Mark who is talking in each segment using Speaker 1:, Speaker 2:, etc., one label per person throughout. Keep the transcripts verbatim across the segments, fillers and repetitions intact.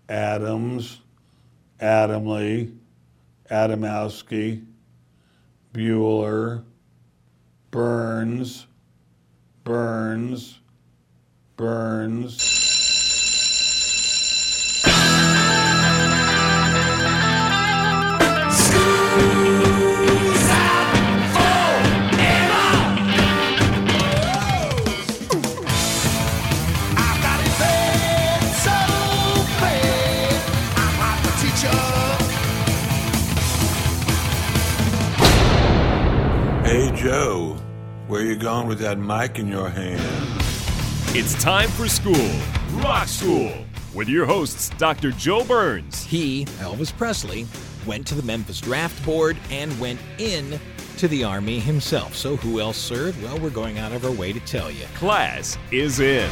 Speaker 1: Adams, Adamley, Adamowski, Bueller, Burns, Burns, Burns. Hey, Joe, where you going with that mic in your hand?
Speaker 2: It's time for school, Rock School, with your hosts, Doctor Joe Burns.
Speaker 3: He, Elvis Presley, went to the Memphis Draft Board and went in to the Army himself. So who else served? Well, we're going out of our way to tell you.
Speaker 2: Class is in.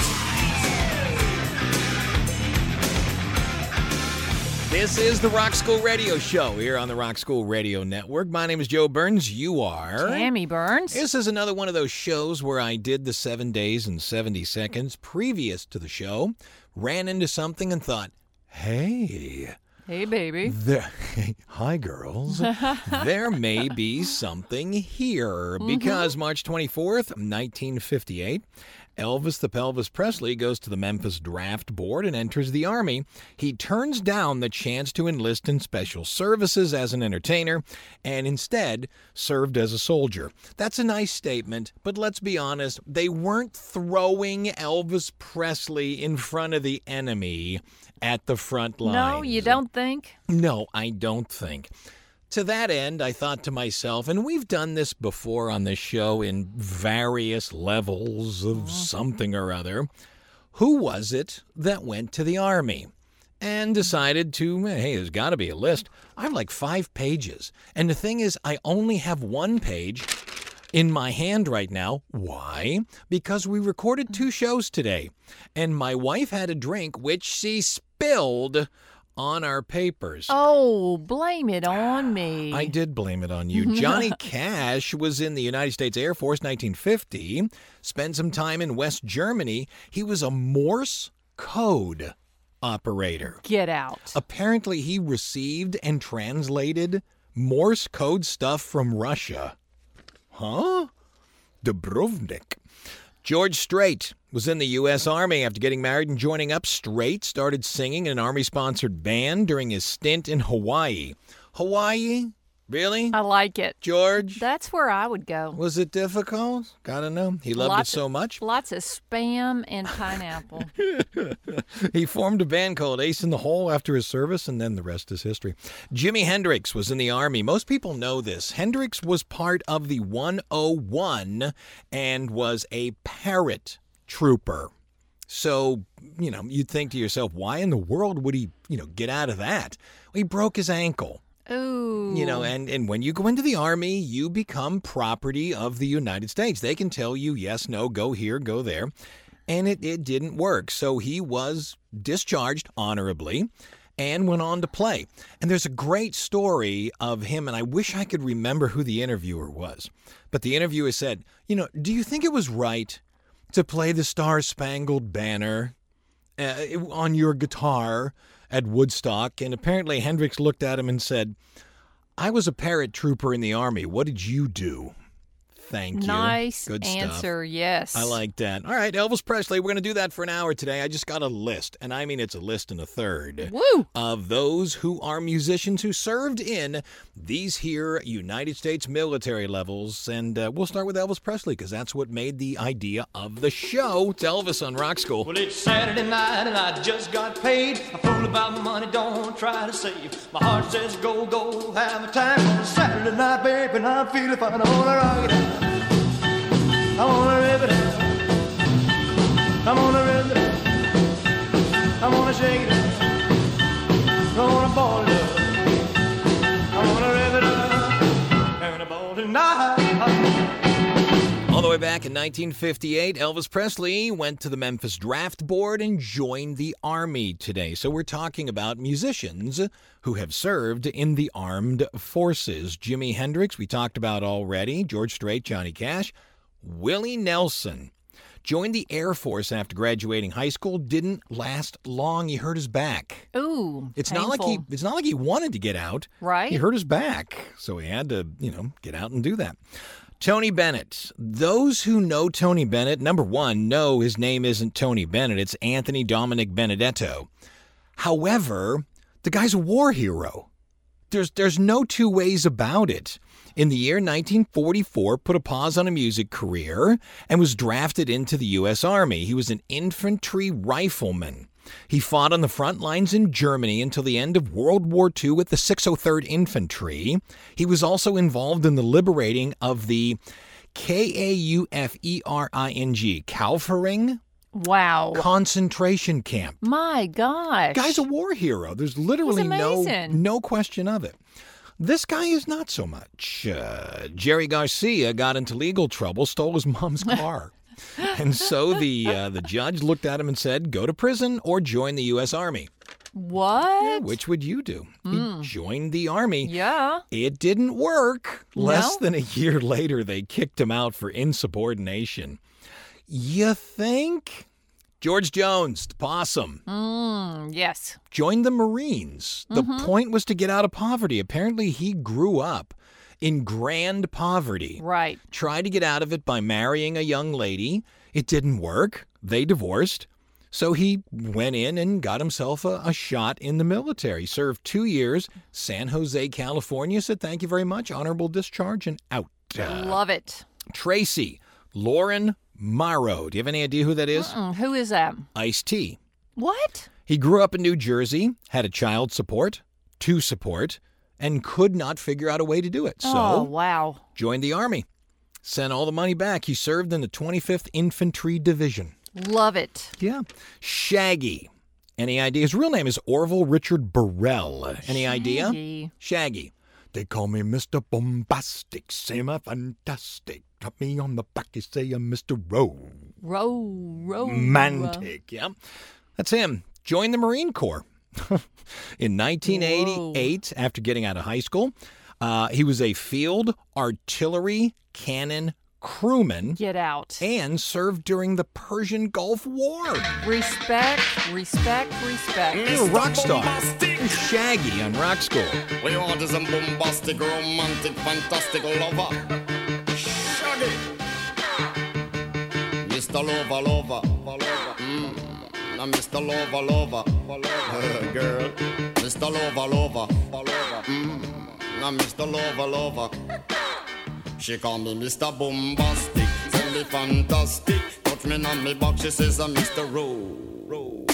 Speaker 3: This is the Rock School Radio Show here on the Rock School Radio Network. My name is Joe Burns. You are?
Speaker 4: Tammy Burns.
Speaker 3: This is another one of those shows where I did the seven days and seventy seconds previous to the show, ran into something and thought, hey...
Speaker 4: Hey, baby.
Speaker 3: There, hi, girls. There may be something here mm-hmm. because March twenty-fourth, nineteen fifty-eight, Elvis the Pelvis Presley goes to the Memphis Draft Board and enters the Army. He turns down the chance to enlist in special services as an entertainer and instead served as a soldier. That's a nice statement, but let's be honest, they weren't throwing Elvis Presley in front of the enemy at the front lines.
Speaker 4: No, you don't think?
Speaker 3: No, I don't think. To that end, I thought to myself, and we've done this before on this show in various levels of something or other, who was it that went to the Army and decided to, hey, there's got to be a list. I have like five pages. And the thing is, I only have one page in my hand right now. Why? Because we recorded two shows today, and my wife had a drink, which she spilled on our papers.
Speaker 4: Oh, blame it on me.
Speaker 3: I did blame it on you. Johnny Cash was in the United States Air Force nineteen fifty, spent some time in West Germany. He was a Morse code operator.
Speaker 4: Get out.
Speaker 3: Apparently, he received and translated Morse code stuff from Russia. Huh? Dubrovnik. George Strait was in the U S Army. After getting married and joining up, Strait started singing in an Army-sponsored band during his stint in Hawaii. Hawaii? Really?
Speaker 4: I like it.
Speaker 3: George?
Speaker 4: That's where I would go.
Speaker 3: Was it difficult? Gotta know. He loved
Speaker 4: lots
Speaker 3: it so
Speaker 4: of,
Speaker 3: much.
Speaker 4: Lots of Spam and pineapple.
Speaker 3: He formed a band called Ace in the Hole after his service, and then the rest is history. Jimi Hendrix was in the Army. Most people know this. Hendrix was part of the one oh one and was a parrot trooper. So, you know, you'd think to yourself, why in the world would he, you know, get out of that? Well, he broke his ankle.
Speaker 4: Ooh.
Speaker 3: You know, and, and when you go into the Army, you become property of the United States. They can tell you, yes, no, go here, go there. And it, it didn't work. So he was discharged honorably and went on to play. And there's a great story of him, and I wish I could remember who the interviewer was. But the interviewer said, you know, do you think it was right to play the Star-Spangled Banner uh, on your guitar at Woodstock? And apparently Hendrix looked at him and said, I was a parrot trooper in the Army. What did you do? Thank you.
Speaker 4: Nice
Speaker 3: Good
Speaker 4: answer,
Speaker 3: stuff.
Speaker 4: Yes.
Speaker 3: I like that. All right, Elvis Presley, we're going to do that for an hour today. I just got a list, and I mean it's a list and a third,
Speaker 4: Woo!
Speaker 3: of those who are musicians who served in these here United States military levels. And uh, we'll start with Elvis Presley, because that's what made the idea of the show. It's Elvis on Rock School.
Speaker 5: Well, it's Saturday night, and I just got paid. A fool about money, don't try to save. My heart says go, go, have a time. It's Saturday night, babe, and I'm feeling fine. I wanna rock it out. I wanna rip it out. I wanna rip it out. I wanna shake it out. I wanna ball it up. I wanna rip it out. And a ball tonight.
Speaker 3: All the way back in nineteen fifty-eight, Elvis Presley went to the Memphis Draft Board and joined the Army today. So we're talking about musicians who have served in the armed forces. Jimi Hendrix, we talked about already. George Strait, Johnny Cash. Willie Nelson. Joined the Air Force after graduating high school. Didn't last long. He hurt his back.
Speaker 4: Ooh,
Speaker 3: It's
Speaker 4: painful.
Speaker 3: not like he it's not like he wanted to get out.
Speaker 4: Right.
Speaker 3: He hurt his back, so he had to, you know, get out and do that. Tony Bennett. Those who know Tony Bennett, number one, know his name isn't Tony Bennett. It's Anthony Dominic Benedetto. However, the guy's a war hero. There's there's no two ways about it. In the year nineteen forty-four, put a pause on a music career and was drafted into the U S Army. He was an infantry rifleman. He fought on the front lines in Germany until the end of World War Two with the six oh third Infantry. He was also involved in the liberating of the K A U F E R I N G, Kaufering
Speaker 4: Wow.
Speaker 3: concentration camp.
Speaker 4: My gosh.
Speaker 3: Guy's a war hero. There's literally
Speaker 4: He's
Speaker 3: no
Speaker 4: amazing.
Speaker 3: no question of it. This guy is not so much. Uh, Jerry Garcia got into legal trouble, stole his mom's car. And so the uh, the judge looked at him and said, go to prison or join the U S Army.
Speaker 4: What?
Speaker 3: Yeah, which would you do? He joined the Army.
Speaker 4: Yeah.
Speaker 3: It didn't work. Less
Speaker 4: No?
Speaker 3: than a year later, they kicked him out for insubordination. You think? George Jones, the possum,
Speaker 4: Mm, yes.
Speaker 3: joined the Marines. The
Speaker 4: Mm-hmm.
Speaker 3: point was to get out of poverty. Apparently, he grew up in grand poverty.
Speaker 4: Right.
Speaker 3: Tried to get out of it by marrying a young lady. It didn't work. They divorced. So he went in and got himself a, a shot in the military. Served two years, San Jose, California. Said thank you very much, honorable discharge, and out. Uh,
Speaker 4: Love it.
Speaker 3: Tracy, Lauren Morrow. Do you have any idea who that is?
Speaker 4: Mm, who is that?
Speaker 3: Ice-T.
Speaker 4: What?
Speaker 3: He grew up in New Jersey, had a child support, two support, and could not figure out a way to do it. So
Speaker 4: oh, wow.
Speaker 3: joined the Army. Sent all the money back. He served in the twenty-fifth Infantry Division.
Speaker 4: Love it.
Speaker 3: Yeah. Shaggy. Any idea? His real name is Orville Richard Burrell. Any idea?
Speaker 4: Shaggy.
Speaker 3: Shaggy. They call me Mister Bombastic, say I'm fantastic. Tap me on the back, you say I'm Mister
Speaker 4: Row, row.
Speaker 3: Romantic. Yeah. That's him. Joined the Marine Corps. In nineteen eighty-eight,
Speaker 4: Whoa.
Speaker 3: after getting out of high school, uh, he was a field artillery cannon crewman
Speaker 4: Get out.
Speaker 3: and served during the Persian Gulf War.
Speaker 4: Respect, respect, respect.
Speaker 3: You're a rock star. Here's Shaggy on Rock School.
Speaker 6: We want is a bombastic, romantic, fantastic lover. Shaggy. Mister Lover, lover, lover. Mm. Now Mister Lover, lover, lover. Girl. Mister Lover, lover, lover. Mm. Now Mister Lover, lover. She call me Mister Bombastic, tell me fantastic. Touch me on me back, she says I'm Mister Romantic.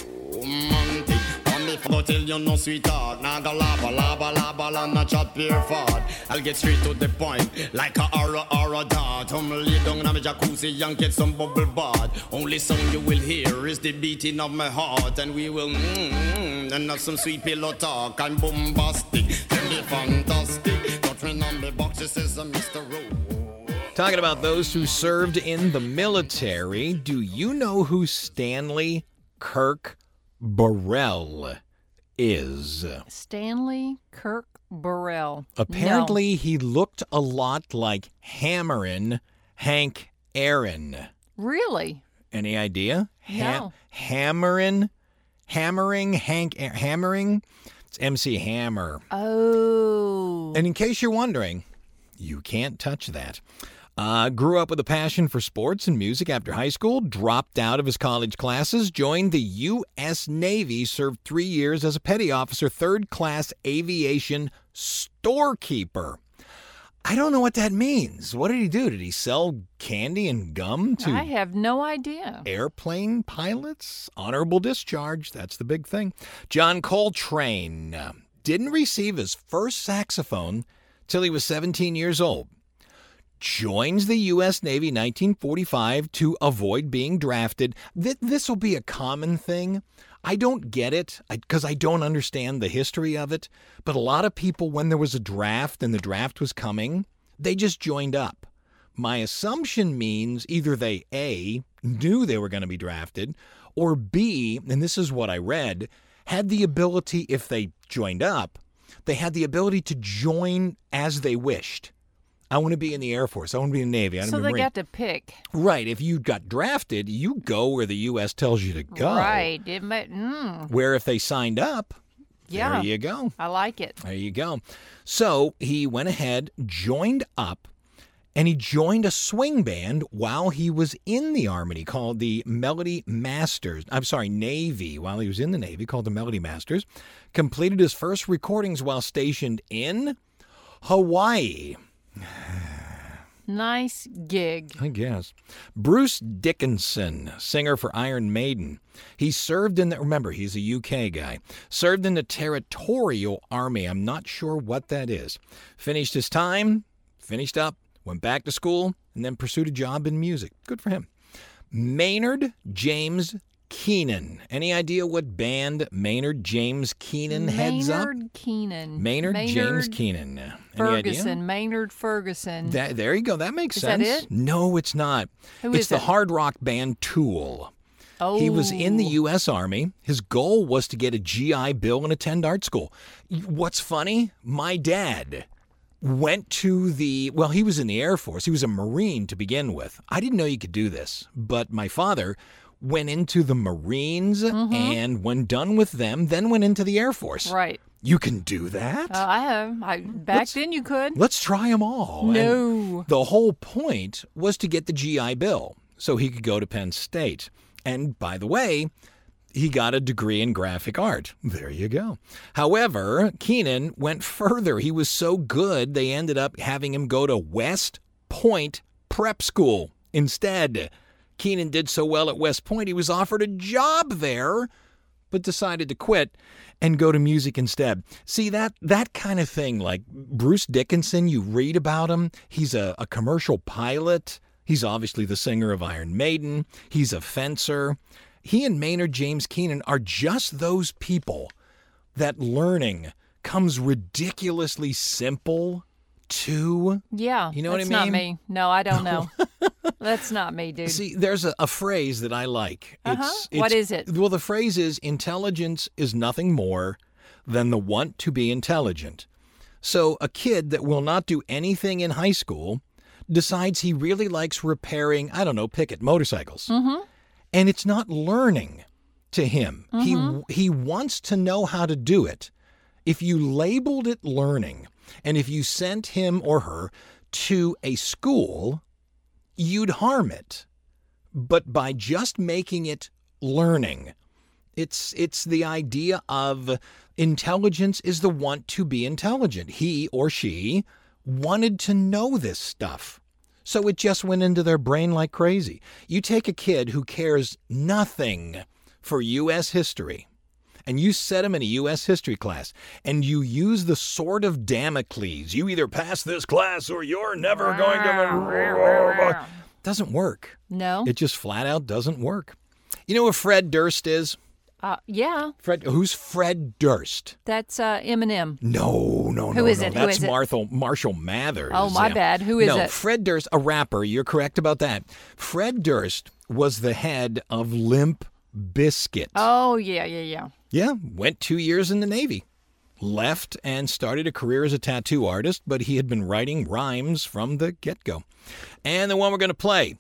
Speaker 6: Come me for tell you no sweetheart. Naga lava, lava, lava, la na chat pure fart. I'll get straight to the point, like a aura, aura dart. I'm lay down in my jacuzzi and get some bubble bath. Only sound you will hear is the beating of my heart. And we will mmm, and have some sweet pillow talk. I'm bombastic, tell me fantastic. Touch me on me back, she says I'm Mister Ro.
Speaker 3: Talking about those who served in the military, do you know who Stanley Kirk Burrell is?
Speaker 4: Stanley Kirk Burrell.
Speaker 3: Apparently, he looked a lot like Hammerin' Hank Aaron.
Speaker 4: No. Really?
Speaker 3: Any idea?
Speaker 4: No.
Speaker 3: Hammerin', hammering Hank, hammering. It's M C Hammer.
Speaker 4: Oh.
Speaker 3: And in case you're wondering, you can't touch that. Uh, grew up with a passion for sports and music after high school, dropped out of his college classes, joined the U S Navy, served three years as a petty officer, third class aviation storekeeper. I don't know what that means. What did he do? Did he sell candy and gum to
Speaker 4: I have no idea.
Speaker 3: airplane pilots? Honorable discharge. That's the big thing. John Coltrane uh, didn't receive his first saxophone till he was seventeen years old. Joins the U S Navy nineteen forty-five to avoid being drafted. Th- this will be a common thing. I don't get it because I, I don't understand the history of it. But a lot of people, when there was a draft and the draft was coming, they just joined up. My assumption means either they, A, knew they were going to be drafted, or B, and this is what I read, had the ability, if they joined up, they had the ability to join as they wished. I want to be in the Air Force. I want to be in the Navy. I want
Speaker 4: So
Speaker 3: to be a
Speaker 4: they
Speaker 3: Marine.
Speaker 4: got to pick.
Speaker 3: Right. If you got drafted, you go where the U S tells you to go.
Speaker 4: Right. It might, mm,
Speaker 3: Where if they signed up,
Speaker 4: yeah.
Speaker 3: there you go.
Speaker 4: I like it.
Speaker 3: There you go. So he went ahead, joined up, and he joined a swing band while he was in the Army called the Melody Masters. I'm sorry, Navy, while he was in the Navy, called the Melody Masters. Completed his first recordings while stationed in Hawaii.
Speaker 4: Nice gig.
Speaker 3: I guess. Bruce Dickinson, singer for Iron Maiden. He served in the, remember, he's a U K guy, served in the Territorial Army. I'm not sure what that is. Finished his time, finished up, went back to school, and then pursued a job in music. Good for him. Maynard James Keenan. Any idea what band Maynard James Keenan heads up?
Speaker 4: Maynard Keenan.
Speaker 3: Maynard, James Keenan. Any
Speaker 4: Ferguson.
Speaker 3: idea?
Speaker 4: Maynard Ferguson.
Speaker 3: That, there you go. That makes
Speaker 4: Is that
Speaker 3: sense.
Speaker 4: it?
Speaker 3: No, it's not.
Speaker 4: Who
Speaker 3: it's
Speaker 4: is
Speaker 3: the
Speaker 4: it?
Speaker 3: hard rock band Tool.
Speaker 4: oh.
Speaker 3: He was in the U S Army. His goal was to get a G I Bill and attend art school. What's funny? My dad went to the, well, he was in the Air Force. He was a Marine to begin with. I didn't know you could do this, but my father went into the Marines
Speaker 4: Mm-hmm.
Speaker 3: and when done with them, then went into the Air Force.
Speaker 4: Right.
Speaker 3: You can do that?
Speaker 4: Uh, I have. I, back
Speaker 3: Let's-
Speaker 4: then you could.
Speaker 3: Let's try them all. And
Speaker 4: No.
Speaker 3: the whole point was to get the G I Bill so he could go to Penn State. And by the way, he got a degree in graphic art. There you go. However, Keenan went further. He was so good, they ended up having him go to West Point Prep School instead. Keenan did so well at West Point, he was offered a job there, but decided to quit and go to music instead. See, that that kind of thing, like Bruce Dickinson, you read about him. He's a, a commercial pilot. He's obviously the singer of Iron Maiden. He's a fencer. He and Maynard James Keenan are just those people that learning comes ridiculously simple to.
Speaker 4: Yeah.
Speaker 3: You know what I
Speaker 4: that's not
Speaker 3: mean?
Speaker 4: me. No, I don't know. That's not me, dude.
Speaker 3: See, there's a, a phrase that I like.
Speaker 4: Uh-huh.
Speaker 3: It's,
Speaker 4: What
Speaker 3: it's-
Speaker 4: is it?
Speaker 3: Well, the phrase is intelligence is nothing more than the want to be intelligent. So a kid that will not do anything in high school decides he really likes repairing, I don't know, picket motorcycles.
Speaker 4: Mm-hmm.
Speaker 3: And it's not learning to him.
Speaker 4: Mm-hmm.
Speaker 3: He he wants to know how to do it. If you labeled it learning, and if you sent him or her to a school, you'd harm it. But by just making it learning, it's it's the idea of intelligence is the want to be intelligent. He or she wanted to know this stuff. So it just went into their brain like crazy. You take a kid who cares nothing for U S history, and you set him in a U S history class, and you use the sword of Damocles. You either pass this class or you're never going to... Doesn't work.
Speaker 4: No.
Speaker 3: It just flat out doesn't work. You know who Fred Durst is?
Speaker 4: Uh, yeah.
Speaker 3: Fred, who's Fred Durst?
Speaker 4: That's uh, Eminem.
Speaker 3: No, no, no,
Speaker 4: Who is
Speaker 3: no.
Speaker 4: it? Who
Speaker 3: That's
Speaker 4: is it?
Speaker 3: Marthel, Marshall Mathers.
Speaker 4: Oh, my
Speaker 3: Yeah.
Speaker 4: bad. Who is
Speaker 3: no,
Speaker 4: it?
Speaker 3: Fred Durst, a rapper. You're correct about that. Fred Durst was the head of Limp Bizkit.
Speaker 4: Oh, yeah, yeah, yeah.
Speaker 3: Yeah, went two years in the Navy. Left and started a career as a tattoo artist, but he had been writing rhymes from the get-go. And the one we're going to play,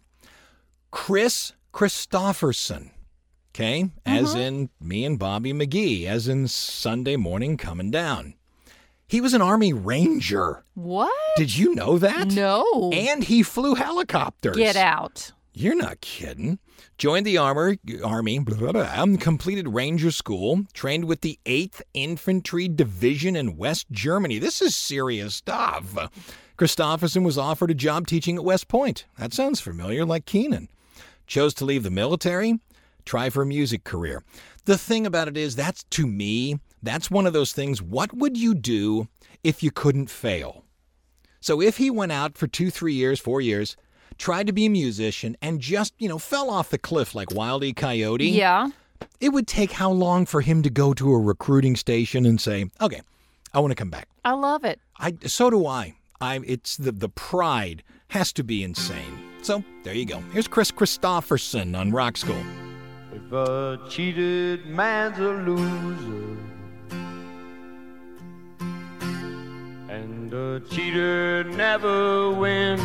Speaker 3: Chris Christopherson. Okay, as
Speaker 4: Mm-hmm.
Speaker 3: in me and Bobby McGee, as in Sunday morning coming down. He was an Army Ranger.
Speaker 4: What?
Speaker 3: Did you know that?
Speaker 4: No.
Speaker 3: And he flew helicopters.
Speaker 4: Get out.
Speaker 3: You're not kidding. Joined the armor, Army, blah, blah, blah, completed Ranger School, trained with the eighth Infantry Division in West Germany. This is serious stuff. Christopherson was offered a job teaching at West Point. That sounds familiar, like Keenan. Chose to leave the military, try for a music career. The thing about it is, that's, to me, that's one of those things, what would you do if you couldn't fail? So if he went out for two, three years, four years, tried to be a musician, and just, you know, fell off the cliff like Wile E. Coyote,
Speaker 4: Yeah.
Speaker 3: it would take how long for him to go to a recruiting station and say, okay, I want to come back.
Speaker 4: I love it.
Speaker 3: I, so do I. I. It's the, the pride has to be insane. So there you go. Here's Chris Christopherson on Rock School.
Speaker 5: If a cheated man's a loser and a cheater loser never wins.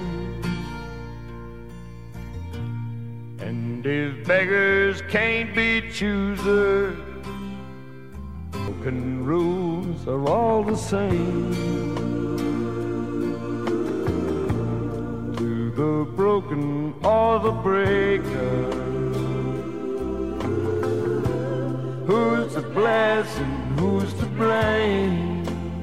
Speaker 5: And if beggars can't be choosers, broken rules are all the same. To the broken or the breaker, who's to bless and who's to blame?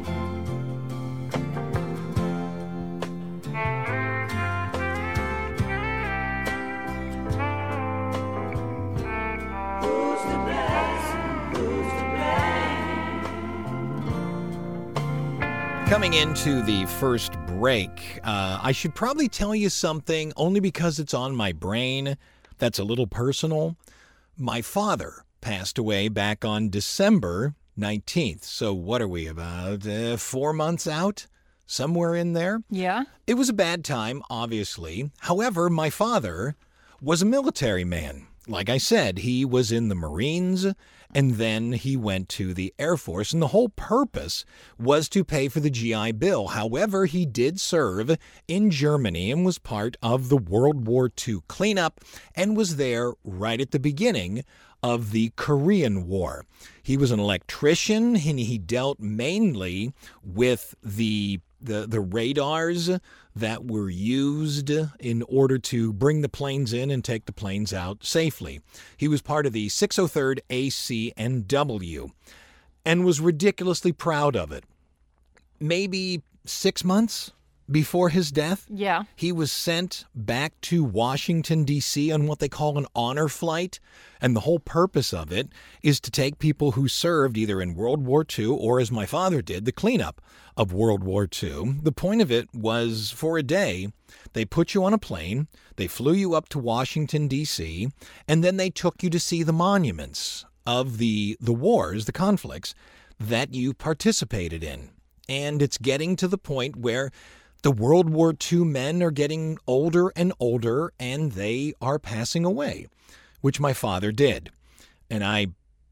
Speaker 3: Coming into the first break, uh, I should probably tell you something only because it's on my brain that's a little personal. My father passed away back on December nineteenth. So what are we, about uh, four months out? Somewhere in there?
Speaker 4: Yeah.
Speaker 3: It was a bad time, obviously. However, my father was a military man. Like I said, he was in the Marines, and then he went to the Air Force, and the whole purpose was to pay for the G I Bill. However, he did serve in Germany and was part of the World War Two cleanup and was there right at the beginning of the Korean War. He was an electrician, and he dealt mainly with the the, the radars that were used in order to bring the planes in and take the planes out safely. He was part of the six oh third A C N W and was ridiculously proud of it. Maybe six months before his death,
Speaker 4: Yeah.
Speaker 3: he was sent back to Washington, D C on what they call an honor flight. And the whole purpose of it is to take people who served either in World War Two or, as my father did, the cleanup of World War Two. The point of it was, for a day, they put you on a plane, they flew you up to Washington, D C, and then they took you to see the monuments of the, the wars, the conflicts that you participated in. And it's getting to the point where the World War Two men are getting older and older, and they are passing away, which my father did. And I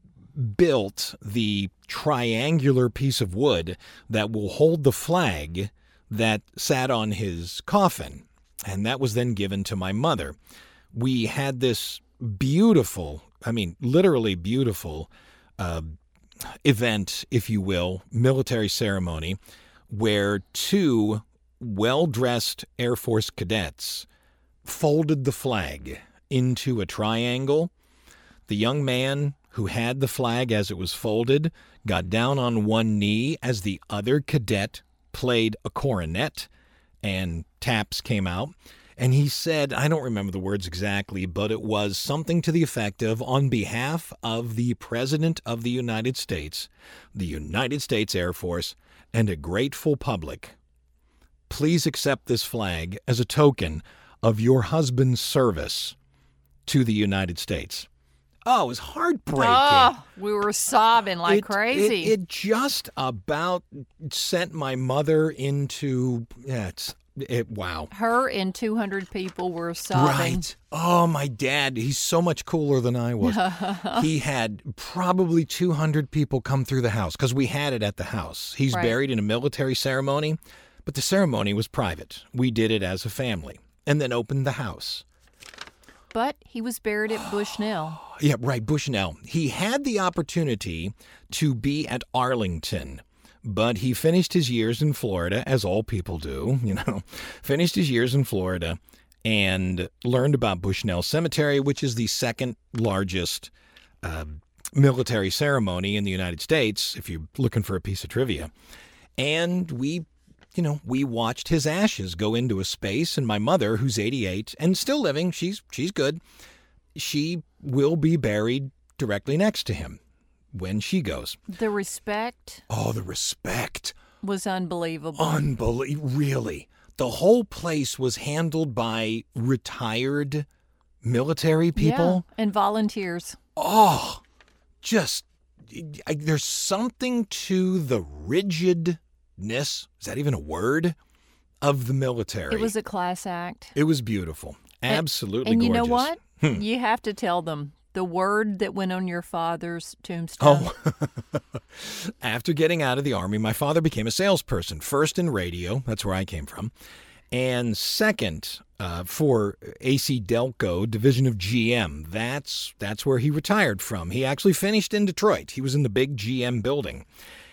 Speaker 3: built the triangular piece of wood that will hold the flag that sat on his coffin, and that was then given to my mother. We had this beautiful, I mean, literally beautiful uh, event, if you will, military ceremony, where two well-dressed Air Force cadets folded the flag into a triangle. The young man who had the flag as it was folded got down on one knee as the other cadet played a cornet and taps came out. And he said, I don't remember the words exactly, but it was something to the effect of, on behalf of the President of the United States, the United States Air Force, and a grateful public, please accept this flag as a token of your husband's service to the United States. Oh, it was heartbreaking.
Speaker 4: Oh, we were sobbing like
Speaker 3: It-
Speaker 4: crazy.
Speaker 3: It, it just about sent my mother into, yeah, it's, it, wow.
Speaker 4: Her and two hundred people were sobbing.
Speaker 3: Right. Oh, my dad, he's so much cooler than I was. He had probably two hundred people come through the house because we had it at the house. He's
Speaker 4: Right.
Speaker 3: buried in a military ceremony, but the ceremony was private. We did it as a family and then opened the house.
Speaker 4: But he was buried at Bushnell.
Speaker 3: Yeah, right, Bushnell. He had the opportunity to be at Arlington, but he finished his years in Florida, as all people do, you know, finished his years in Florida and learned about Bushnell Cemetery, which is the second largest uh, military ceremony in the United States, if you're looking for a piece of trivia. And we, you know, we watched his ashes go into a space, and my mother, who's eighty-eight and still living, she's she's good, she will be buried directly next to him when she goes.
Speaker 4: The respect
Speaker 3: Oh, the respect.
Speaker 4: was unbelievable.
Speaker 3: Unbelievable. Really. The whole place was handled by retired military people.
Speaker 4: Yeah, and volunteers.
Speaker 3: Oh, just, I, there's something to the rigidness, is that even a word, of the military.
Speaker 4: It was a class act.
Speaker 3: It was beautiful. Absolutely
Speaker 4: And you
Speaker 3: gorgeous.
Speaker 4: know what?
Speaker 3: Hmm.
Speaker 4: You have to tell them The word that went on your father's tombstone.
Speaker 3: Oh, after getting out of the Army, my father became a salesperson, first in radio. That's where I came from. And second, uh, for A C Delco, division of G M. That's that's where he retired from. He actually finished in Detroit. He was in the big G M building.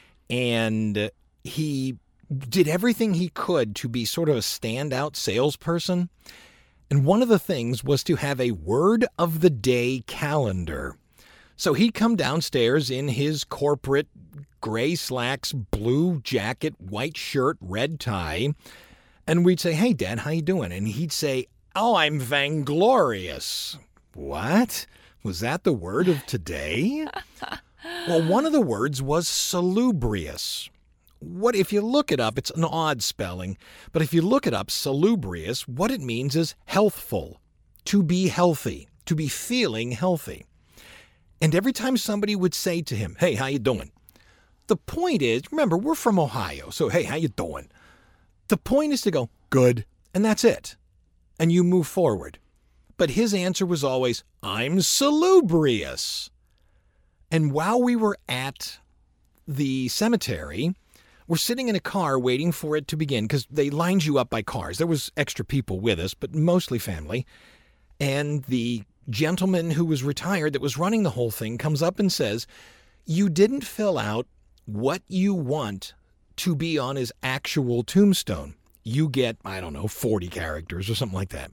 Speaker 3: And he did everything he could to be sort of a standout salesperson. And one of the things was to have a word of the day calendar. So he'd come downstairs in his corporate gray slacks, blue jacket, white shirt, red tie. And we'd say, "Hey, Dad, how you doing?" And he'd say, "Oh, I'm vainglorious." What? Was that the word of today? Well, one of the words was salubrious. What if you look it up, it's an odd spelling, but if you look it up, salubrious, what it means is healthful, to be healthy, to be feeling healthy. And every time somebody would say to him, "Hey, how you doing?" The point is, remember, we're from Ohio, so hey, how you doing? The point is to go, "Good," and that's it. And you move forward. But his answer was always, "I'm salubrious." And while we were at the cemetery, we're sitting in a car waiting for it to begin because they lined you up by cars. There was extra people with us, but mostly family. And the gentleman who was retired that was running the whole thing comes up and says, "You didn't fill out what you want to be on his actual tombstone. You get, I don't know, forty characters or something like that."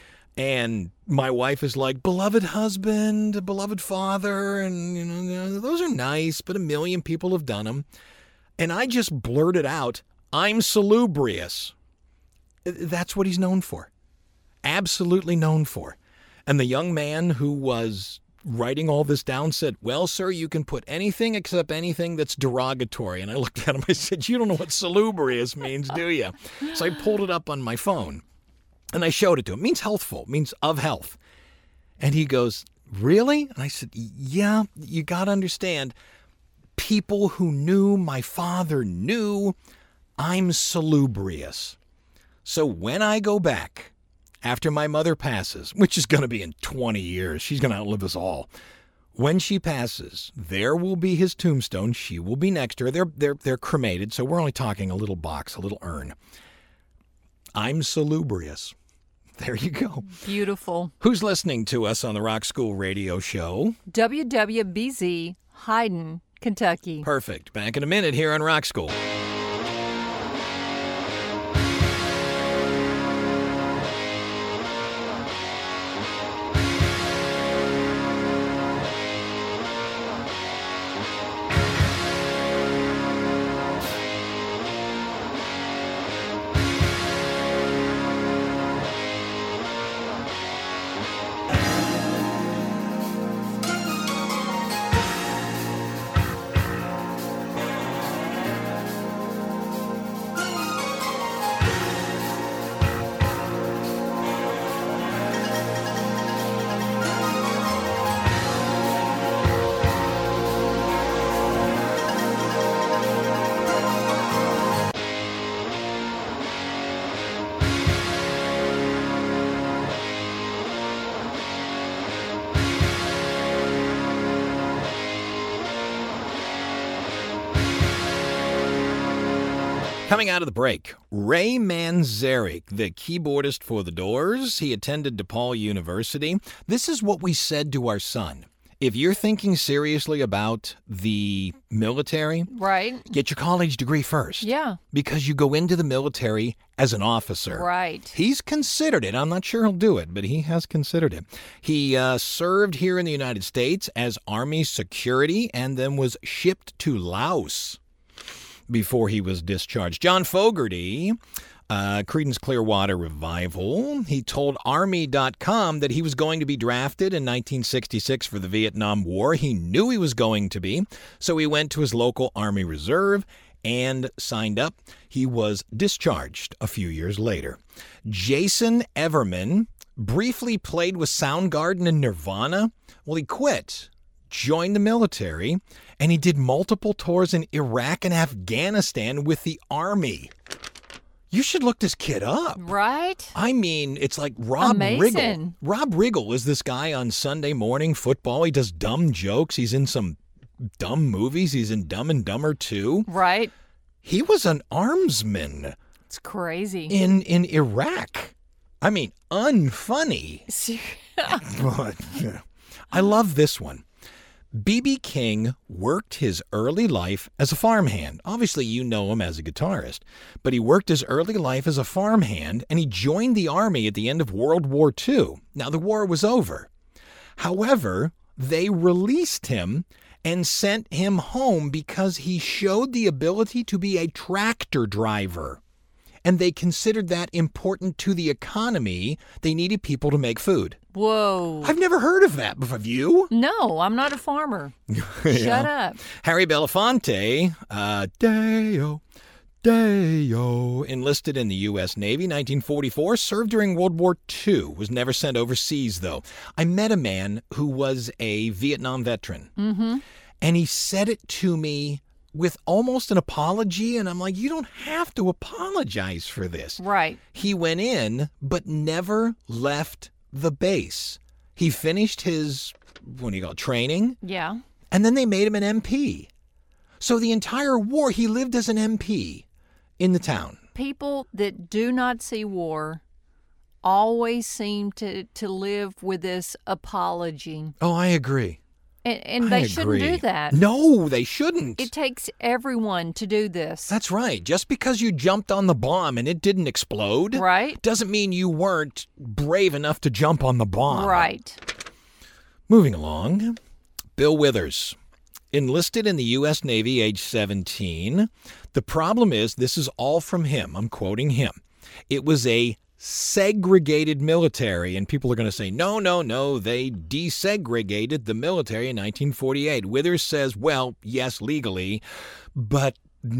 Speaker 3: And my wife is like, "Beloved husband, beloved father," and you know, those are nice, but a million people have done them. And I just blurted out, "I'm salubrious." That's what he's known for. Absolutely known for. And the young man who was writing all this down said, "Well, sir, you can put anything except anything that's derogatory." And I looked at him, I said, "You don't know what salubrious means, do you?" So I pulled it up on my phone and I showed it to him. It means healthful, it means of health. And he goes, "Really?" And I said, "Yeah, you got to understand, people who knew my father knew I'm salubrious. So when I go back after my mother passes, which is going to be in twenty years, she's going to outlive us all. When she passes, there will be his tombstone. She will be next to her. They're, they're, they're cremated, so we're only talking a little box, a little urn. I'm salubrious." There you go.
Speaker 4: Beautiful.
Speaker 3: Who's listening to us on the Rock School Radio Show?
Speaker 4: W W B Z, Hayden, Kentucky.
Speaker 3: Perfect. Back in a minute here on Rock School. Coming out of the break, Ray Manzarek, the keyboardist for The Doors. He attended DePaul University. This is what we said to our son. If you're thinking seriously about the military,
Speaker 4: Right.
Speaker 3: get your college degree first.
Speaker 4: Yeah.
Speaker 3: Because you go into the military as an officer.
Speaker 4: Right.
Speaker 3: He's considered it. I'm not sure he'll do it, but he has considered it. He uh, served here in the United States as Army security and then was shipped to Laos before he was discharged. John Fogerty, uh, Creedence Clearwater Revival, he told Army dot com that he was going to be drafted in nineteen sixty-six for the Vietnam War. He knew he was going to be, so he went to his local Army Reserve and signed up. He was discharged a few years later. Jason Everman briefly played with Soundgarden and Nirvana. Well, he quit, joined the military, and he did multiple tours in Iraq and Afghanistan with the Army. You should look this kid up.
Speaker 4: Right?
Speaker 3: I mean, it's like Rob
Speaker 4: Amazing.
Speaker 3: Riggle. Rob Riggle is this guy on Sunday Morning Football. He does dumb jokes. He's in some dumb movies. He's in Dumb and Dumber two.
Speaker 4: Right.
Speaker 3: He was an armsman
Speaker 4: It's crazy.
Speaker 3: in, in Iraq. I mean, unfunny. But yeah. I love this one. B B King worked his early life as a farmhand. Obviously, you know him as a guitarist, but he worked his early life as a farmhand, and he joined the Army at the end of World War Two. Now, the war was over. However, they released him and sent him home because he showed the ability to be a tractor driver. And they considered that important to the economy. They needed people to make food.
Speaker 4: Whoa.
Speaker 3: I've never heard of that before. Have you?
Speaker 4: No, I'm not a farmer. Shut up.
Speaker 3: Harry Belafonte, uh, Deo, Deo, enlisted in the U S Navy, nineteen forty-four, served during World War Two, was never sent overseas, though. I met a man who was a Vietnam veteran,
Speaker 4: Mm-hmm.
Speaker 3: and he said it to me with almost an apology, and I'm like, you don't have to apologize for this.
Speaker 4: Right.
Speaker 3: He went in, but never left the base. He finished his, what do you call it, training,
Speaker 4: Yeah.
Speaker 3: and then they made him an M P. So the entire war, he lived as an M P in the town.
Speaker 4: People that do not see war always seem to, to live with this apology.
Speaker 3: Oh, I agree.
Speaker 4: And, and
Speaker 3: I
Speaker 4: they shouldn't
Speaker 3: agree.
Speaker 4: do that.
Speaker 3: No, they shouldn't.
Speaker 4: It takes everyone to do this.
Speaker 3: That's right. Just because you jumped on the bomb and it didn't explode,
Speaker 4: Right.
Speaker 3: doesn't mean you weren't brave enough to jump on the bomb.
Speaker 4: Right.
Speaker 3: Moving along, Bill Withers, enlisted in the U S Navy, age seventeen. The problem is, this is all from him. I'm quoting him. It was a segregated military, and people are going to say, no, no, no, they desegregated the military in nineteen forty-eight. Withers says, well, yes, legally, but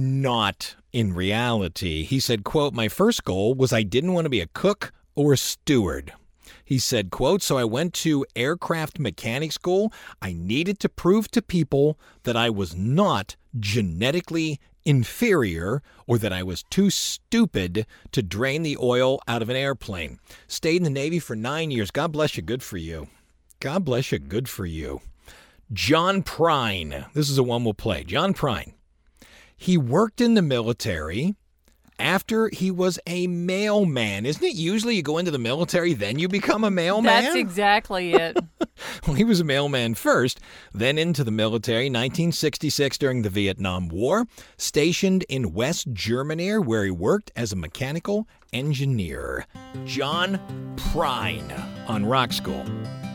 Speaker 3: not in reality. He said, quote, my first goal was I didn't want to be a cook or a steward. He said, quote, so I went to aircraft mechanic school. I needed to prove to people that I was not genetically inferior or that I was too stupid to drain the oil out of an airplane. Stayed in the Navy for nine years. God bless you. Good for you. God bless you. Good for you. John Prine. This is the one we'll play. John Prine. He worked in the military after he was a mailman. Isn't it usually you go into the military, then you become a mailman?
Speaker 4: That's exactly it.
Speaker 3: Well, he was a mailman first, then into the military. nineteen sixty-six during the Vietnam War, stationed in West Germany, where he worked as a mechanical engineer. John Prine on Rock School.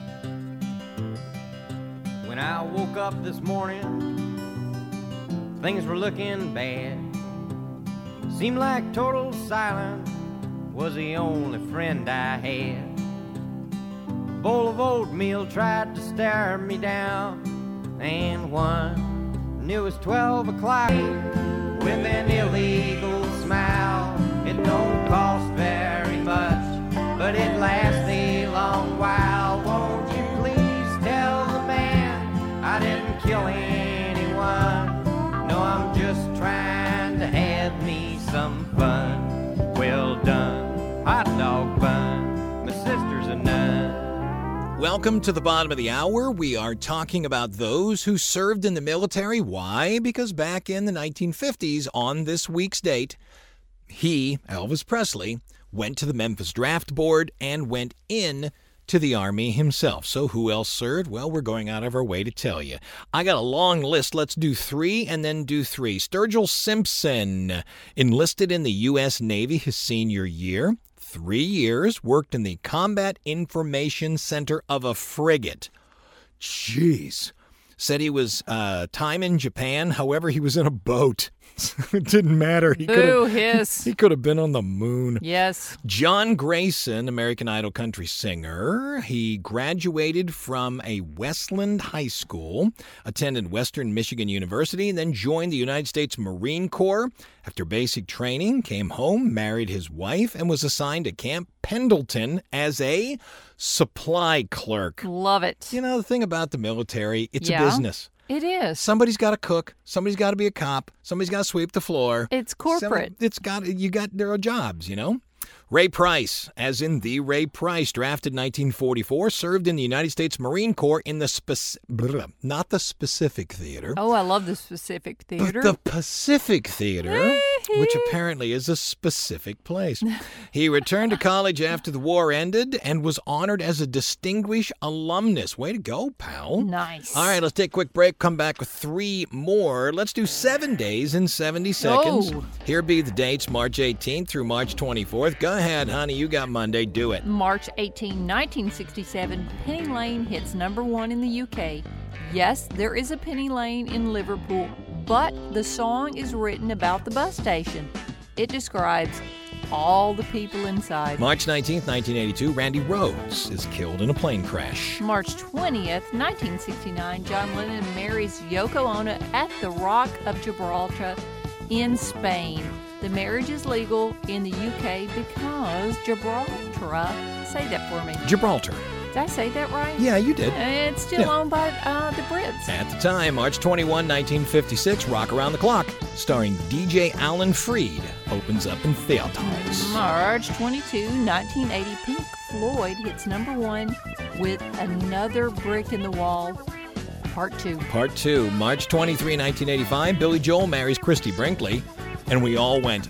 Speaker 7: When I woke up this morning, things were looking bad. Seemed like total silence was the only friend I had. A bowl of oatmeal tried to stare me down, and one knew it was twelve o'clock with an illegal smile. It don't cost very much, but it lasts a long while. Won't you please tell the man I didn't kill anyone? No, I'm just trying to have me some fun. Well done, hot dog bun. My sister's a nun.
Speaker 3: Welcome to the bottom of the hour. We are talking about those who served in the military. Why? Because back in the nineteen fifties, on this week's date, he, Elvis Presley, went to the Memphis Draft Board and went in to the Army himself. So who else served? Well, we're going out of our way to tell you. I got a long list. Let's do three and then do three. Sturgill Simpson enlisted in the U S Navy his senior year. Three years, worked in the Combat Information Center of a frigate. Jeez. Said he was uh, time in Japan. However, he was in a boat. It didn't matter. He
Speaker 4: Boo,
Speaker 3: could
Speaker 4: hiss.
Speaker 3: He could have been on the moon.
Speaker 4: Yes.
Speaker 3: John Grayson, American Idol country singer. He graduated from a Westland High School, attended Western Michigan University, and then joined the United States Marine Corps. After basic training, came home, married his wife, and was assigned to Camp Pendleton as a supply clerk.
Speaker 4: Love it.
Speaker 3: You know, the thing about the military, it's
Speaker 4: Yeah.
Speaker 3: a business.
Speaker 4: It is.
Speaker 3: Somebody's got to cook. Somebody's got to be a cop. Somebody's got to sweep the floor.
Speaker 4: It's corporate.
Speaker 3: Some, it's got you got there are jobs, you know. Ray Price, as in the Ray Price, drafted nineteen forty-four, served in the United States Marine Corps in the spec- not the Pacific Theater.
Speaker 4: Oh, I love the Pacific Theater.
Speaker 3: But the Pacific Theater, which apparently is a specific place. He returned to college after the war ended and was honored as a distinguished alumnus. Way to go, pal.
Speaker 4: Nice.
Speaker 3: All right, let's take a quick break. Come back with three more. Let's do seven days in seventy seconds.
Speaker 4: Oh.
Speaker 3: Here be the dates, March eighteenth through March twenty-fourth. Go ahead, honey. You got Monday. Do it.
Speaker 4: March eighteenth, nineteen sixty-seven, Penny Lane hits number one in the U K. Yes, there is a Penny Lane in Liverpool, but the song is written about the bus station. It describes all the people inside.
Speaker 3: March nineteenth, nineteen eighty-two, Randy Rhoads is killed in a plane crash.
Speaker 4: March twentieth, nineteen sixty-nine, John Lennon marries Yoko Ono at the Rock of Gibraltar in Spain. The marriage is legal in the U K because Gibraltar. Say that for me.
Speaker 3: Gibraltar.
Speaker 4: Did I say that right?
Speaker 3: Yeah, you did.
Speaker 4: It's still
Speaker 3: Yeah.
Speaker 4: owned by uh, the Brits.
Speaker 3: At the time, March twenty-first, nineteen fifty-six, Rock Around the Clock, starring D J Alan Freed, opens up in theaters.
Speaker 4: March twenty-second, nineteen eighty, Pink Floyd hits number one with Another Brick in the Wall, Part two.
Speaker 3: Part two, March twenty-third, nineteen eighty-five, Billy Joel marries Christy Brinkley, and we all went,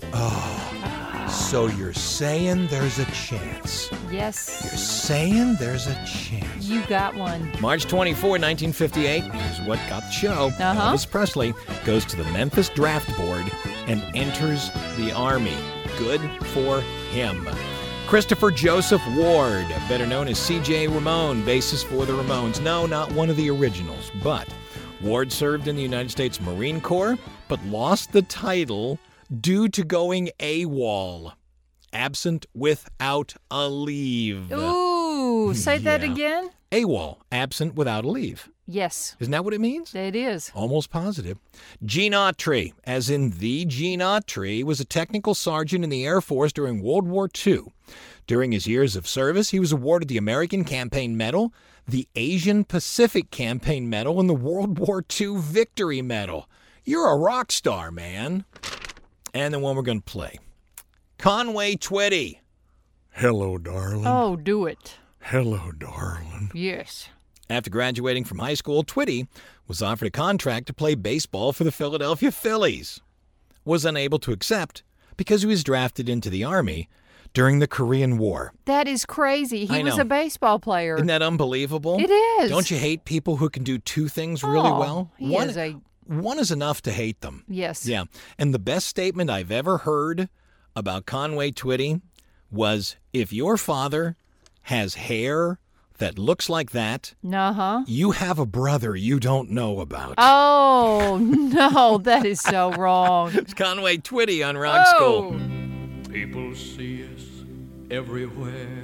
Speaker 3: oh, so you're saying there's a chance.
Speaker 4: Yes.
Speaker 3: You're saying there's a chance.
Speaker 4: You got one.
Speaker 3: March twenty-fourth, nineteen fifty-eight, here's what got the show.
Speaker 4: Uh-huh.
Speaker 3: Elvis Presley goes to the Memphis Draft Board and enters the Army. Good for him. Christopher Joseph Ward, better known as C J Ramone, bassist for the Ramones. No, not one of the originals, but Ward served in the United States Marine Corps, but lost the title due to going AWOL. Absent without a leave.
Speaker 4: Ooh, say that
Speaker 3: Yeah.
Speaker 4: again?
Speaker 3: AWOL, absent without a leave.
Speaker 4: Yes,
Speaker 3: Isn't that what it means?
Speaker 4: it is.
Speaker 3: Almost positive. Gene Autry, as in the Gene Autry, was a technical sergeant in the Air Force during World War Two. During his years of service, he was awarded the American Campaign Medal, the Asian Pacific Campaign Medal, and the World War Two Victory Medal. You're a rock star, man. And the one we're going to play. Conway Twitty. Hello, darling.
Speaker 4: Oh, do it.
Speaker 3: Hello, darling.
Speaker 4: Yes.
Speaker 3: After graduating from high school, Twitty was offered a contract to play baseball for the Philadelphia Phillies. Was unable to accept because he was drafted into the Army during the Korean War.
Speaker 4: That is crazy. He
Speaker 3: I
Speaker 4: was
Speaker 3: know.
Speaker 4: a baseball player.
Speaker 3: Isn't that unbelievable?
Speaker 4: It is.
Speaker 3: Don't you hate people who can do two things really
Speaker 4: Oh,
Speaker 3: well?
Speaker 4: he
Speaker 3: one,
Speaker 4: is a-
Speaker 3: one is enough to hate them.
Speaker 4: Yes.
Speaker 3: Yeah. And the best statement I've ever heard about Conway Twitty was, if your father has hair that looks like that,
Speaker 4: Uh-huh.
Speaker 3: you have a brother you don't know about.
Speaker 4: Oh, no, that is so wrong.
Speaker 3: It's Conway Twitty on Rock
Speaker 4: Oh.
Speaker 3: School.
Speaker 5: People see us everywhere.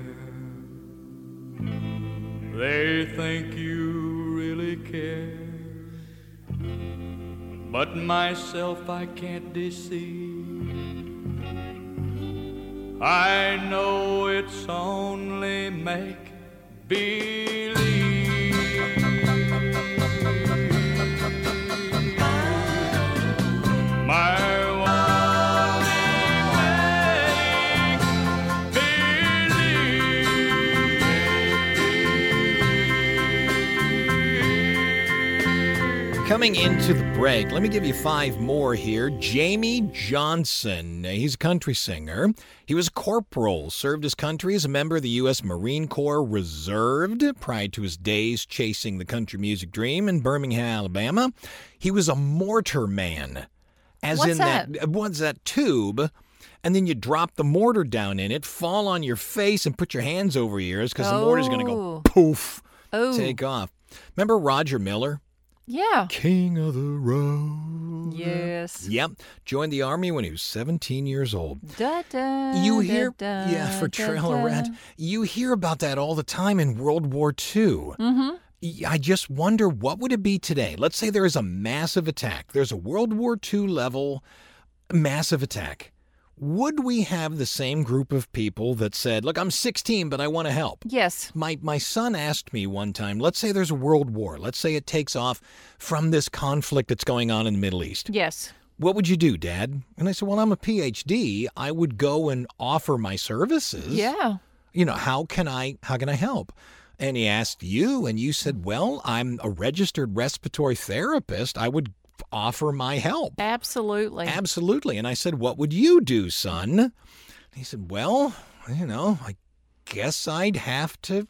Speaker 5: They think you really care. But myself I can't deceive. I know it's only make believe. My
Speaker 3: Coming into the break, let me give you five more here. Jamie Johnson, he's a country singer. He was a corporal, served his country as a member of the U S Marine Corps Reserved prior to his days chasing the country music dream in Birmingham, Alabama. He was a mortar man, as
Speaker 4: What's
Speaker 3: in that, what's that tube? And then you drop the mortar down in it, fall on your face, and put your hands over your ears because the mortar's going to go
Speaker 4: Oh.
Speaker 3: poof,
Speaker 4: Oh.
Speaker 3: take off. Remember Roger Miller?
Speaker 4: Yeah.
Speaker 3: King of the road.
Speaker 4: Yes.
Speaker 3: Yep. Joined the Army when he was seventeen years old.
Speaker 4: Da, da,
Speaker 3: You hear,
Speaker 4: da, da,
Speaker 3: yeah, for
Speaker 4: da,
Speaker 3: Trailer
Speaker 4: da.
Speaker 3: Rat. You hear about that all the time in World War Two. Mm-hmm. I just wonder, what would it be today? Let's say there is a massive attack. There's a World War Two level massive attack. would we have the same group of people that said, look, I'm sixteen, but I want to help?
Speaker 4: Yes.
Speaker 3: My my son asked me one time, let's say there's a world war. Let's say it takes off from this conflict that's going on in the Middle East.
Speaker 4: Yes.
Speaker 3: What would you do, Dad? And I said, well, I'm a P H D. I would go and offer my services.
Speaker 4: Yeah.
Speaker 3: You know, how can I how can I help? And he asked you, and you said, well, I'm a registered respiratory therapist. I would offer my help.
Speaker 4: Absolutely.
Speaker 3: Absolutely. And I said, what would you do, son? And he said, well, you know, I guess I'd have to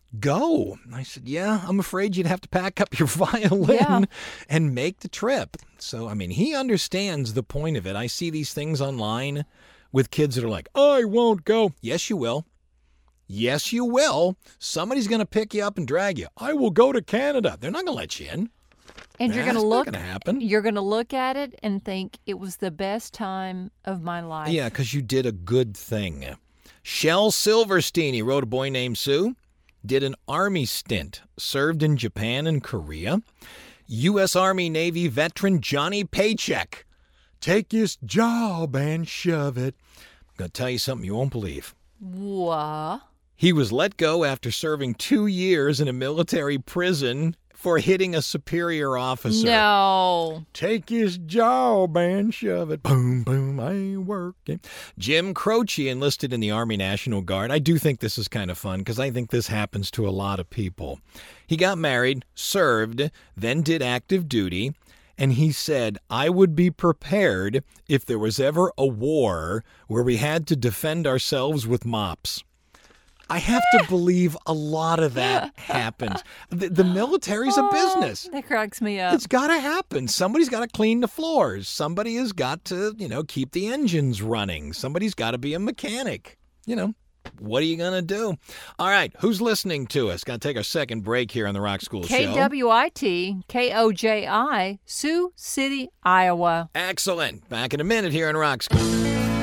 Speaker 3: go. And I said, yeah, I'm afraid you'd have to pack up your violin
Speaker 4: Yeah.
Speaker 3: and make the trip. So, I mean, he understands the point of it. I see these things online with kids that are like, I won't go. Yes, you will. Yes, you will. Somebody's going to pick you up and drag you. I will go to Canada. They're not going to let you in.
Speaker 4: And you're going to
Speaker 3: That's not
Speaker 4: look
Speaker 3: gonna happen.
Speaker 4: You're going to look at it and think it was the best time of my life.
Speaker 3: Yeah, because you did a good thing. Shel Silverstein, he wrote A Boy Named Sue, did an Army stint, served in Japan and Korea. U S. Army Navy veteran Johnny Paycheck. Take this job and shove it. I'm going to tell you something you won't believe.
Speaker 4: What?
Speaker 3: He was let go after serving two years in a military prison for hitting a superior officer.
Speaker 4: No.
Speaker 3: Take his job and shove it. Boom, boom, I ain't working. Jim Croce enlisted in the Army National Guard. I do think this is kind of fun because I think this happens to a lot of people. He got married, served, then did active duty, and he said, I would be prepared if there was ever a war where we had to defend ourselves with mops. I have to believe a lot of that happens. The, the military's a business.
Speaker 4: That cracks me up.
Speaker 3: It's got to happen. Somebody's got to clean the floors. Somebody has got to, you know, keep the engines running. Somebody's got to be a mechanic. You know, what are you going to do? All right, who's listening to us? Got to take our second break here on the Rock School
Speaker 4: K
Speaker 3: Show.
Speaker 4: W I T K O J I, Sioux City, Iowa.
Speaker 3: Excellent. Back in a minute here on Rock School.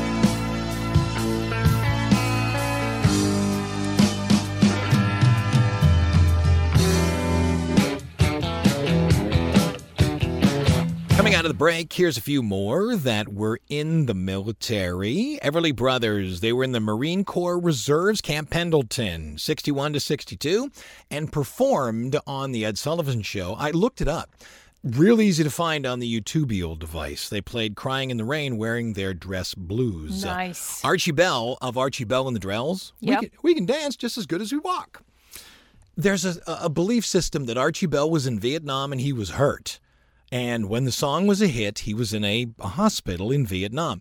Speaker 3: Coming out of the break, here's a few more that were in the military. Everly Brothers, they were in the Marine Corps Reserves, Camp Pendleton, sixty-one to sixty-two, and performed on the Ed Sullivan Show. I looked it up. Real easy to find on the YouTubeal device. They played Crying in the Rain wearing their dress blues.
Speaker 4: Nice.
Speaker 3: Archie Bell of Archie Bell and the Drells.
Speaker 4: Yep.
Speaker 3: We can, we can dance just as good as we walk. There's a, a belief system that Archie Bell was in Vietnam and he was hurt. And when the song was a hit, he was in a, a hospital in Vietnam.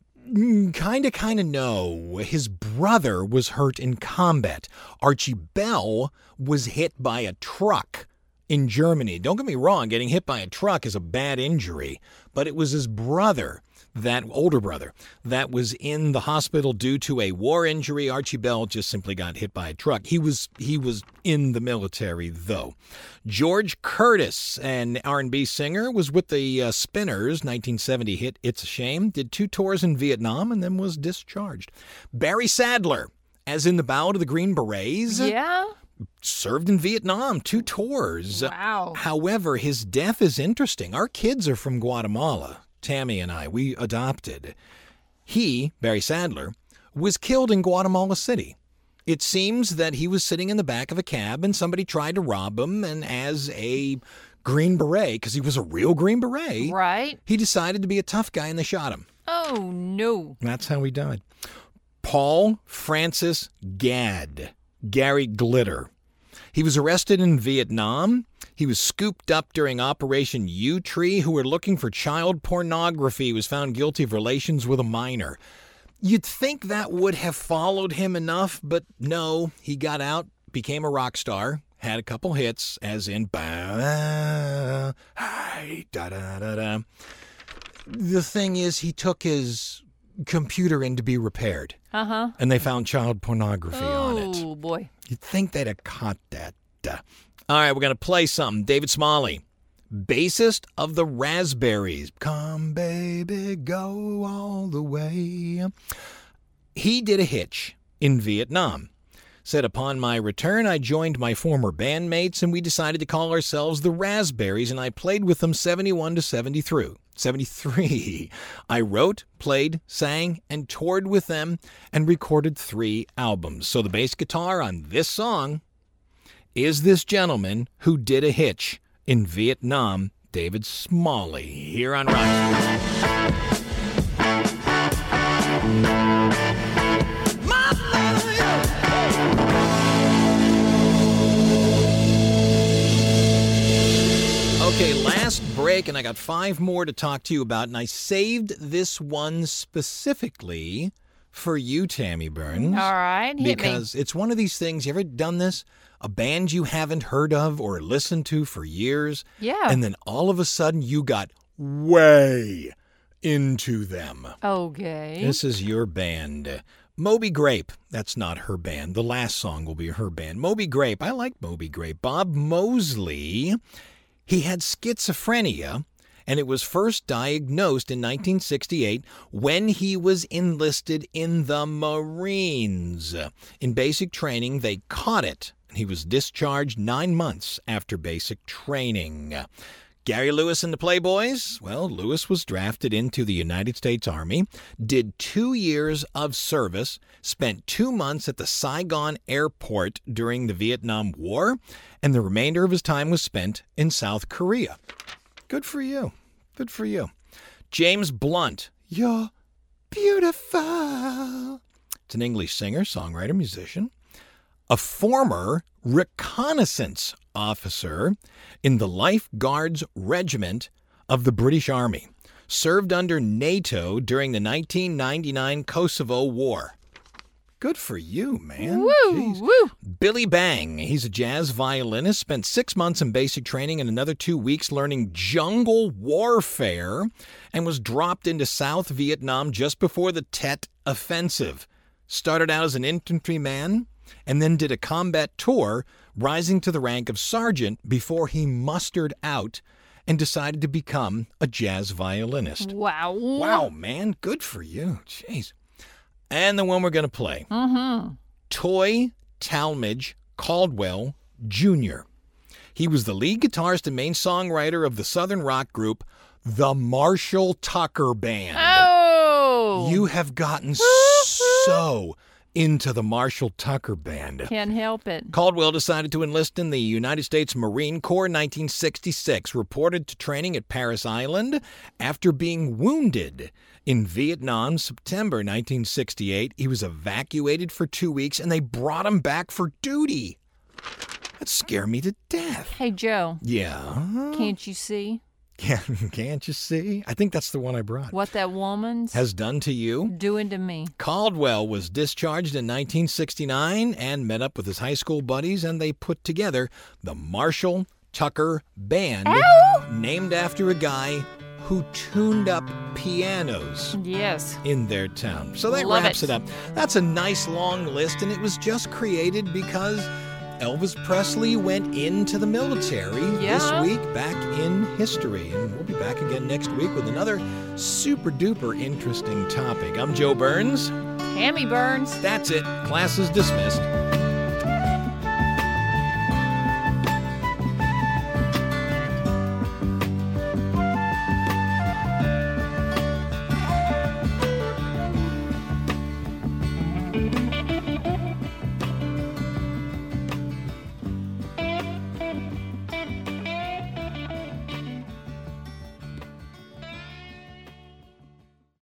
Speaker 3: Kind of, kind of no. His brother was hurt in combat. Archie Bell was hit by a truck in Germany. Don't get me wrong, getting hit by a truck is a bad injury. But it was his brother, that older brother, that was in the hospital due to a war injury. Archie Bell just simply got hit by a truck. He was he was in the military, though. George Curtis, an R and B singer, was with the uh, Spinners, nineteen seventy hit It's a Shame, did two tours in Vietnam, and then was discharged. Barry Sadler, as in the Ballad of the Green Berets,
Speaker 4: Yeah?
Speaker 3: served in Vietnam, two tours.
Speaker 4: Wow.
Speaker 3: However, his death is interesting. Our kids are from Guatemala. Tammy and I, we adopted. He, Barry Sadler, was killed in Guatemala City. It seems that he was sitting in the back of a cab and somebody tried to rob him, and as a Green Beret, because he was a real Green Beret,
Speaker 4: Right?
Speaker 3: he decided to be a tough guy and they shot him.
Speaker 4: Oh, no.
Speaker 3: That's how he died. Paul Francis Gadd, Gary Glitter. He was arrested in Vietnam. He was scooped up during Operation U-Tree, who were looking for child pornography. He was found guilty of relations with a minor. You'd think that would have followed him enough, but no. He got out, became a rock star, had a couple hits, as in ba hi da da da da. The thing is, he took his computer in to be repaired,
Speaker 4: Uh-huh.
Speaker 3: and they found child pornography on it.
Speaker 4: Oh, boy.
Speaker 3: You'd think they'd have caught that. All right, we're going to play something. David Smalley, bassist of the Raspberries. Come, baby, go all the way. He did a hitch in Vietnam. Said, upon my return, I joined my former bandmates, and we decided to call ourselves the Raspberries, and I played with them seventy-one to seventy-three. seventy-three. I wrote, played, sang, and toured with them and recorded three albums. So the bass guitar on this song is this gentleman who did a hitch in Vietnam, David Smalley, here on Rock. Okay, last break, and I got five more to talk to you about, and I saved this one specifically for you, Tammy Burns.
Speaker 4: All right, hit
Speaker 3: because
Speaker 4: me.
Speaker 3: It's one of these things, you ever done this? A band you haven't heard of or listened to for years?
Speaker 4: Yeah.
Speaker 3: And then all of a sudden you got way into them.
Speaker 4: Okay.
Speaker 3: This is your band. Moby Grape. That's not her band. The last song will be her band. Moby Grape. I like Moby Grape. Bob Mosley. He had schizophrenia, and it was first diagnosed in nineteen sixty-eight when he was enlisted in the Marines. In basic training, they caught it, and he was discharged nine months after basic training. Gary Lewis and the Playboys? Well, Lewis was drafted into the United States Army, did two years of service, spent two months at the Saigon airport during the Vietnam War, and the remainder of his time was spent in South Korea. Good for you. Good for you. James Blunt. You're beautiful. It's an English singer, songwriter, musician. A former reconnaissance officer in the Life Guards Regiment of the British Army. Served under NATO during the nineteen ninety-nine Kosovo War. Good for you, man.
Speaker 4: Woo,
Speaker 3: Jeez.
Speaker 4: woo.
Speaker 3: Billy Bang. He's a jazz violinist. Spent six months in basic training and another two weeks learning jungle warfare and was dropped into South Vietnam just before the Tet Offensive. Started out as an infantryman and then did a combat tour, rising to the rank of sergeant before he mustered out and decided to become a jazz violinist.
Speaker 4: Wow.
Speaker 3: Wow, man. Good for you. Jeez. And the one we're going to play.
Speaker 4: Mm-hmm.
Speaker 3: Toy Talmadge Caldwell Junior He was the lead guitarist and main songwriter of the southern rock group, the Marshall Tucker Band.
Speaker 4: Oh!
Speaker 3: You have gotten so into the Marshall Tucker Band.
Speaker 4: Can't help it.
Speaker 3: Caldwell decided to enlist in the United States Marine Corps in nineteen sixty-six, reported to training at Parris Island after being wounded. In Vietnam, September nineteen sixty-eight, he was evacuated for two weeks, and they brought him back for duty. That scared me to death.
Speaker 4: Hey, Joe.
Speaker 3: Yeah?
Speaker 4: Can't you see
Speaker 3: Can't you see? I think that's the one I brought.
Speaker 4: what that woman's
Speaker 3: Has done to you?
Speaker 4: doing to me?
Speaker 3: Caldwell was discharged in nineteen sixty-nine and met up with his high school buddies, and they put together the Marshall Tucker Band,
Speaker 4: Ow!
Speaker 3: named after a guy who tuned up pianos
Speaker 4: Yes.
Speaker 3: in their town. So that
Speaker 4: Love
Speaker 3: wraps
Speaker 4: it.
Speaker 3: it up. That's a nice long list, and it was just created because Elvis Presley went into the military
Speaker 4: Yeah.
Speaker 3: this week, back in history. And we'll be back again next week with another super duper interesting topic. I'm Joe Burns.
Speaker 4: Tammy Burns.
Speaker 3: That's it. Class is dismissed.